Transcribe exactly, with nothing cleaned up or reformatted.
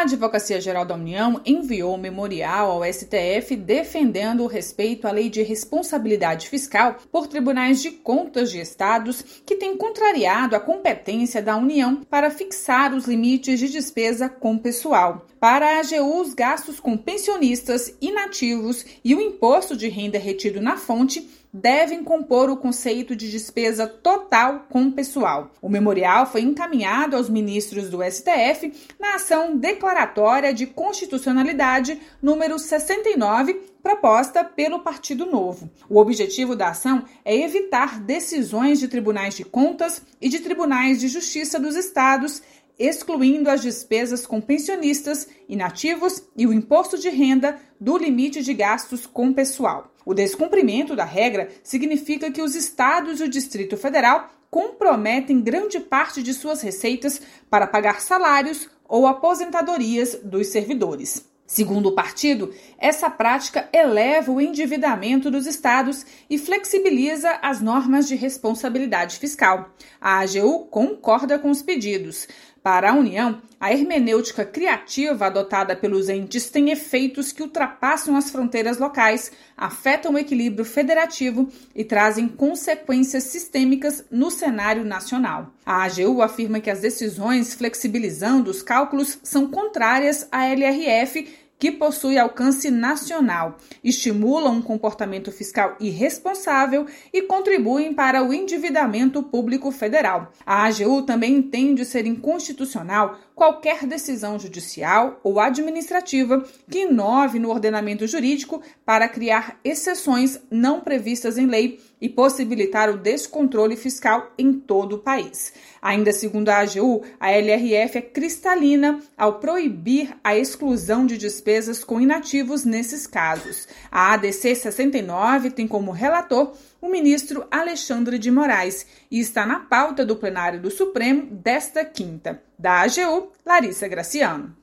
A Advocacia Geral da União enviou um memorial ao S T F defendendo o respeito à Lei de Responsabilidade Fiscal por tribunais de contas de estados que têm contrariado a competência da União para fixar os limites de despesa com pessoal. Para a AGU, os gastos com pensionistas, inativos e o imposto de renda retido na fonte devem compor o conceito de despesa total com pessoal. O memorial foi encaminhado aos ministros do S T F na ação declaratória de constitucionalidade número sessenta e nove, proposta pelo Partido Novo. O objetivo da ação é evitar decisões de tribunais de contas e de tribunais de justiça dos estados, excluindo as despesas com pensionistas, inativos e o imposto de renda do limite de gastos com pessoal. O descumprimento da regra significa que os estados e o Distrito Federal comprometem grande parte de suas receitas para pagar salários ou aposentadorias dos servidores. Segundo o partido, essa prática eleva o endividamento dos estados e flexibiliza as normas de responsabilidade fiscal. A AGU concorda com os pedidos. Para a União, a hermenêutica criativa adotada pelos entes tem efeitos que ultrapassam as fronteiras locais, afetam o equilíbrio federativo e trazem consequências sistêmicas no cenário nacional. A AGU afirma que as decisões flexibilizando os cálculos são contrárias à L R F, que possui alcance nacional, estimulam um comportamento fiscal irresponsável e contribuem para o endividamento público federal. A AGU também entende ser inconstitucional qualquer decisão judicial ou administrativa que inove no ordenamento jurídico para criar exceções não previstas em lei e possibilitar o descontrole fiscal em todo o país. Ainda segundo a AGU, a L R F é cristalina ao proibir a exclusão de despesas com inativos nesses casos. A A D C sessenta e nove tem como relator o ministro Alexandre de Moraes e está na pauta do plenário do Supremo desta quinta. Da AGU, Larissa Graciano.